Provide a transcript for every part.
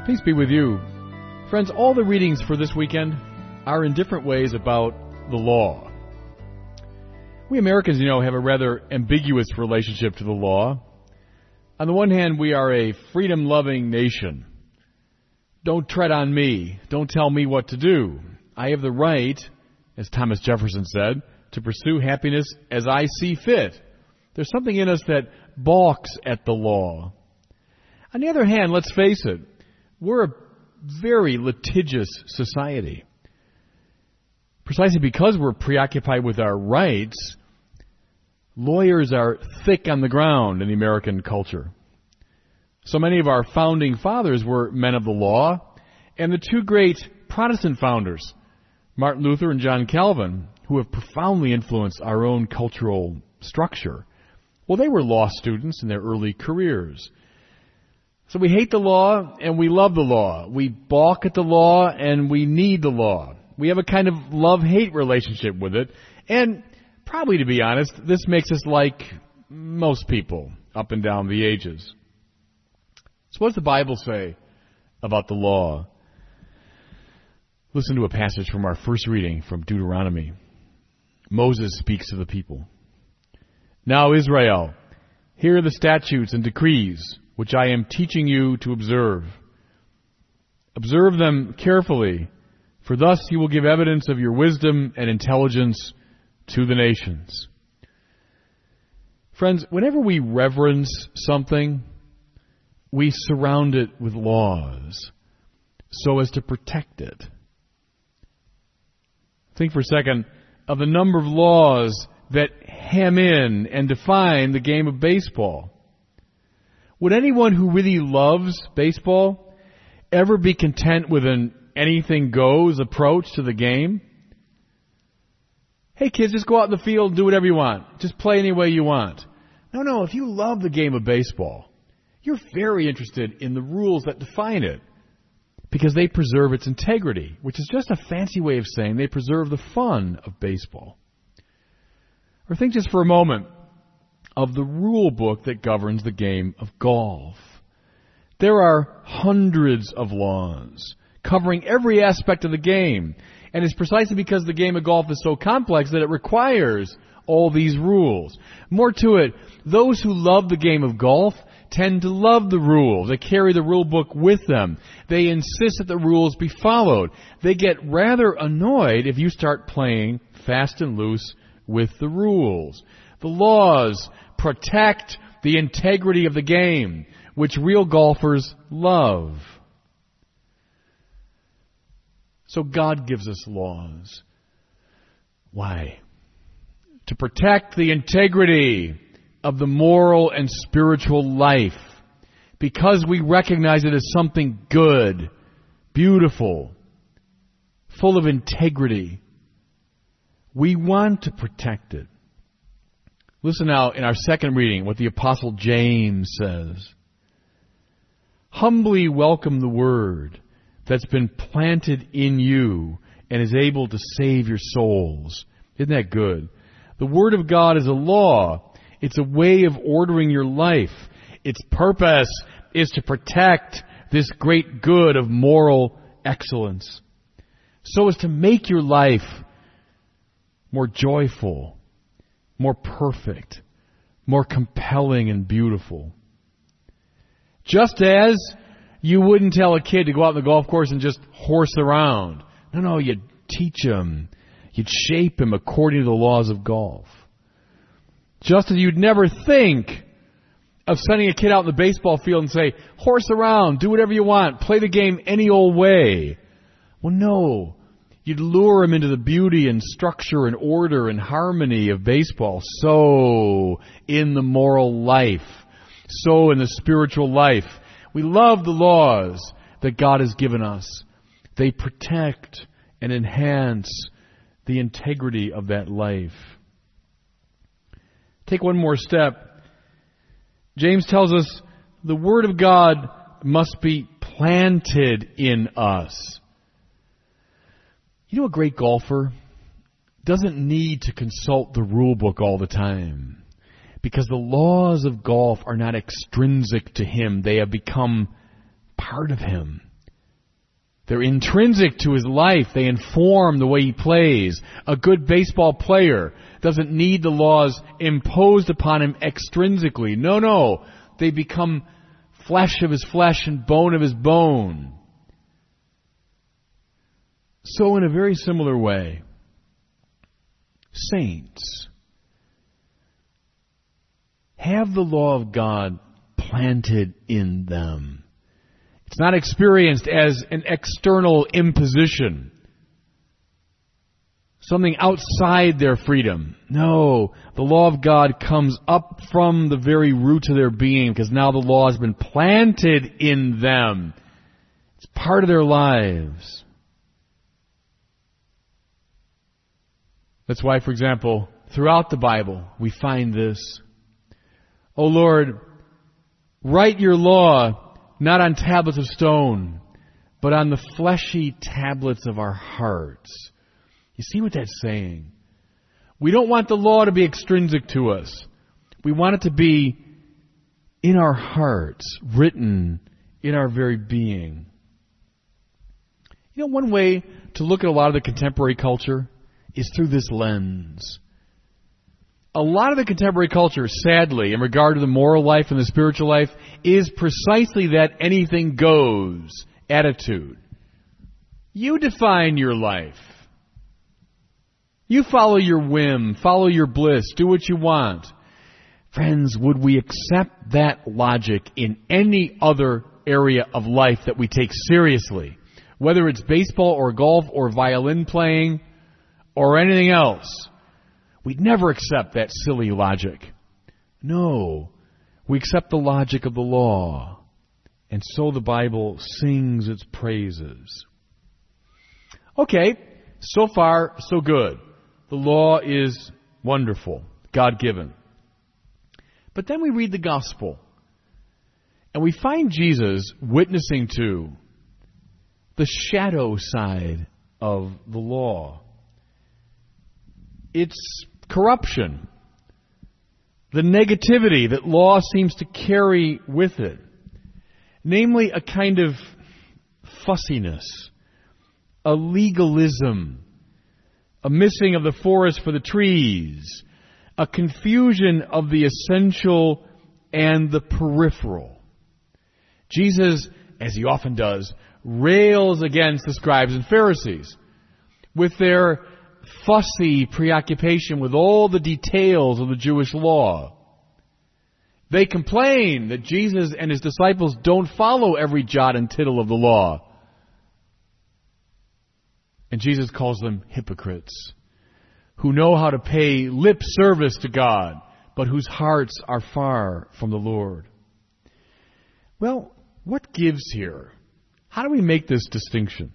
Peace be with you. Friends, all the readings for this weekend are in different ways about the law. We Americans, have a rather ambiguous relationship to the law. On the one hand, we are a freedom-loving nation. Don't tread on me. Don't tell me what to do. I have the right, as Thomas Jefferson said, to pursue happiness as I see fit. There's something in us that balks at the law. On the other hand, let's face it, we're a very litigious society. Precisely because we're preoccupied with our rights, lawyers are thick on the ground in the American culture. So many of our founding fathers were men of the law, and the two great Protestant founders, Martin Luther and John Calvin, who have profoundly influenced our own cultural structure, well, they were law students in their early careers. So we hate the law and we love the law. We balk at the law and we need the law. We have a kind of love-hate relationship with it. And probably, to be honest, this makes us like most people up and down the ages. So what does the Bible say about the law? Listen to a passage from our first reading from Deuteronomy. Moses speaks to the people. Now, Israel, hear the statutes and decrees which I am teaching you to observe. Observe them carefully, for thus you will give evidence of your wisdom and intelligence to the nations. Friends, whenever we reverence something, we surround it with laws so as to protect it. Think for a second of the number of laws that hem in and define the game of baseball. Would anyone who really loves baseball ever be content with an anything-goes approach to the game? Hey, kids, just go out in the field and do whatever you want. Just play any way you want. No, if you love the game of baseball, you're very interested in the rules that define it because they preserve its integrity, which is just a fancy way of saying they preserve the fun of baseball. Or think just for a moment of the rule book that governs the game of golf. There are hundreds of laws covering every aspect of the game, and it's precisely because the game of golf is so complex that it requires all these rules. More to it, those who love the game of golf tend to love the rules. They carry the rule book with them. They insist that the rules be followed. They get rather annoyed if you start playing fast and loose with the rules. The laws protect the integrity of the game, which real golfers love. So God gives us laws. Why? To protect the integrity of the moral and spiritual life, because we recognize it as something good, beautiful, full of integrity. We want to protect it. Listen now in our second reading what the Apostle James says. Humbly welcome the word that's been planted in you and is able to save your souls. Isn't that good? The Word of God is a law. It's a way of ordering your life. Its purpose is to protect this great good of moral excellence, so as to make your life more joyful, more perfect, more compelling and beautiful. Just as you wouldn't tell a kid to go out on the golf course and just horse around. No, you'd teach him. You'd shape him according to the laws of golf. Just as you'd never think of sending a kid out in the baseball field and say, horse around, do whatever you want, play the game any old way. Well, no. You'd lure him into the beauty and structure and order and harmony of baseball. So in the moral life, so in the spiritual life. We love the laws that God has given us. They protect and enhance the integrity of that life. Take one more step. James tells us the Word of God must be planted in us. You know, a great golfer doesn't need to consult the rule book all the time, because the laws of golf are not extrinsic to him. They have become part of him. They're intrinsic to his life. They inform the way he plays. A good baseball player doesn't need the laws imposed upon him extrinsically. No. They become flesh of his flesh and bone of his bone. So in a very similar way, saints have the law of God planted in them. It's not experienced as an external imposition, something outside their freedom. No, the law of God comes up from the very roots of their being, because now the law has been planted in them. It's part of their lives. That's why, for example, throughout the Bible, we find this. O Lord, write your law not on tablets of stone, but on the fleshy tablets of our hearts. You see what that's saying? We don't want the law to be extrinsic to us. We want it to be in our hearts, written in our very being. You know, one way to look at a lot of the contemporary culture is through this lens. A lot of the contemporary culture, sadly, in regard to the moral life and the spiritual life, is precisely that anything goes attitude. You define your life. You follow your whim, follow your bliss, do what you want. Friends, would we accept that logic in any other area of life that we take seriously? Whether it's baseball or golf or violin playing or anything else. We'd never accept that silly logic. No, we accept the logic of the law. And so the Bible sings its praises. Okay, so far, so good. The law is wonderful, God-given. But then we read the gospel, and we find Jesus witnessing to the shadow side of the law. It's corruption, the negativity that law seems to carry with it, namely a kind of fussiness, a legalism, a missing of the forest for the trees, a confusion of the essential and the peripheral. Jesus, as he often does, rails against the scribes and Pharisees with their fussy preoccupation with all the details of the Jewish law. They complain that Jesus and his disciples don't follow every jot and tittle of the law. And Jesus calls them hypocrites, who know how to pay lip service to God, but whose hearts are far from the Lord. Well, what gives here? How do we make this distinction?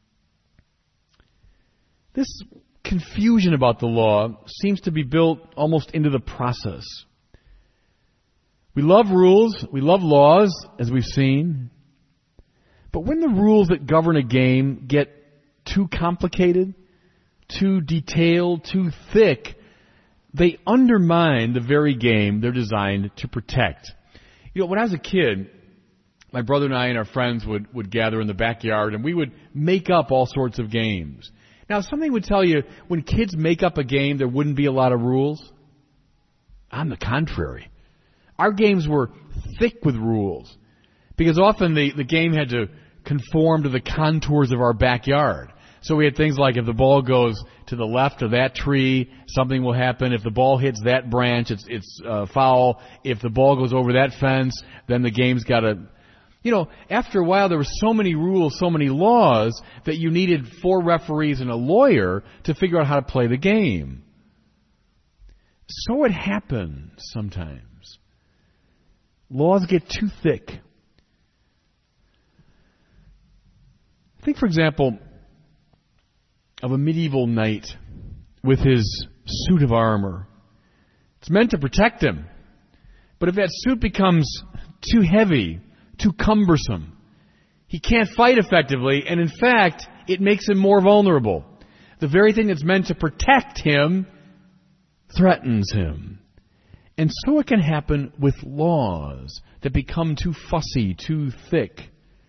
This confusion about the law seems to be built almost into the process. We love rules, we love laws, as we've seen. But when the rules that govern a game get too complicated, too detailed, too thick, they undermine the very game they're designed to protect. You know, when I was a kid, my brother and I and our friends would gather in the backyard, and we would make up all sorts of games. Now, something would tell you, when kids make up a game, there wouldn't be a lot of rules. On the contrary. Our games were thick with rules, because often the game had to conform to the contours of our backyard. So we had things like, if the ball goes to the left of that tree, something will happen. If the ball hits that branch, it's foul. If the ball goes over that fence, then the game's got to... You know, after a while, there were so many rules, so many laws, that you needed 4 referees and a lawyer to figure out how to play the game. So it happens sometimes. Laws get too thick. Think, for example, of a medieval knight with his suit of armor. It's meant to protect him. But if that suit becomes too heavy, too cumbersome, he can't fight effectively, and in fact, it makes him more vulnerable. The very thing that's meant to protect him threatens him. And so it can happen with laws that become too fussy, too thick.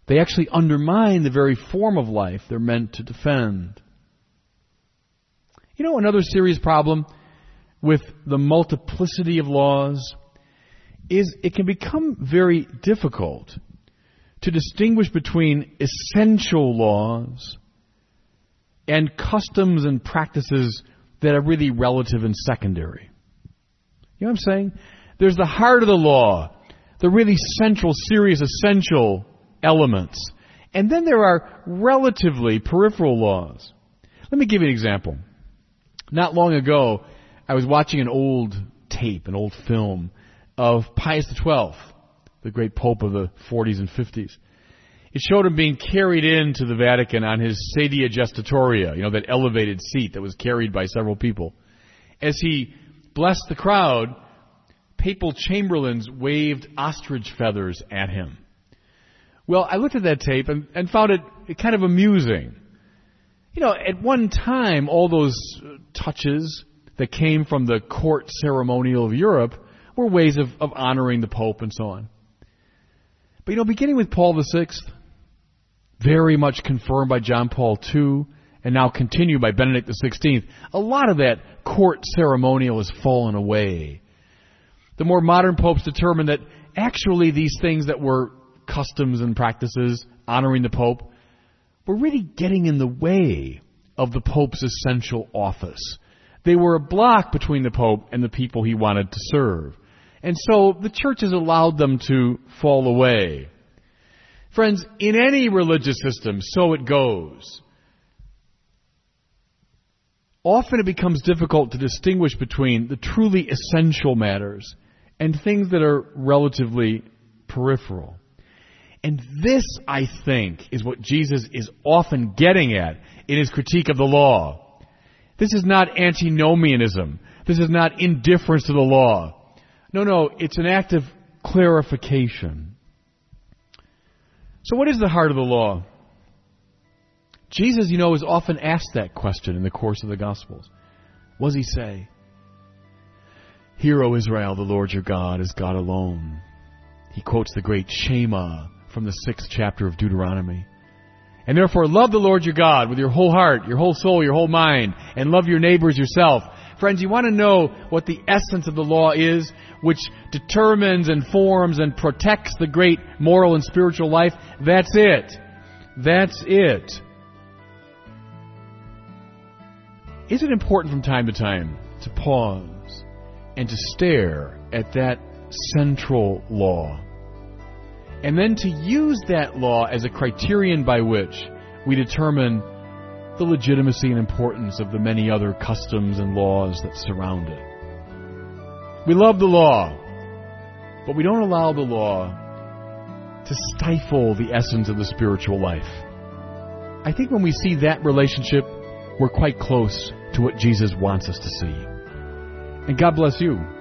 They actually undermine the very form of life they're meant to defend. You know, another serious problem with the multiplicity of laws is it can become very difficult to distinguish between essential laws and customs and practices that are really relative and secondary. You know what I'm saying? There's the heart of the law, the really central, serious, essential elements. And then there are relatively peripheral laws. Let me give you an example. Not long ago, I was watching an old tape, an old film of Pius XII, the great Pope of the 40s and 50s. It showed him being carried into the Vatican on his sedia gestatoria, you know, that elevated seat that was carried by several people. As he blessed the crowd, papal chamberlains waved ostrich feathers at him. Well, I looked at that tape and found it kind of amusing. You know, at one time, all those touches that came from the court ceremonial of Europe were ways of honoring the Pope and so on. But, you know, beginning with Paul VI, very much confirmed by John Paul II, and now continued by Benedict XVI, a lot of that court ceremonial has fallen away. The more modern popes determined that actually these things that were customs and practices, honoring the Pope, were really getting in the way of the Pope's essential office. They were a block between the Pope and the people he wanted to serve. And so the church has allowed them to fall away. Friends, in any religious system, so it goes. Often it becomes difficult to distinguish between the truly essential matters and things that are relatively peripheral. And this, I think, is what Jesus is often getting at in his critique of the law. This is not antinomianism. This is not indifference to the law. No, it's an act of clarification. So what is the heart of the law? Jesus, you know, is often asked that question in the course of the Gospels. What does he say? Hear, O Israel, the Lord your God is God alone. He quotes the great Shema from the 6th chapter of Deuteronomy. And therefore love the Lord your God with your whole heart, your whole soul, your whole mind, and love your neighbors yourself. Friends, you want to know what the essence of the law is, which determines and forms and protects the great moral and spiritual life? That's it. That's it. Is it important from time to time to pause and to stare at that central law? And then to use that law as a criterion by which we determine the legitimacy and importance of the many other customs and laws that surround it. We love the law, but we don't allow the law to stifle the essence of the spiritual life. I think when we see that relationship, we're quite close to what Jesus wants us to see. And God bless you.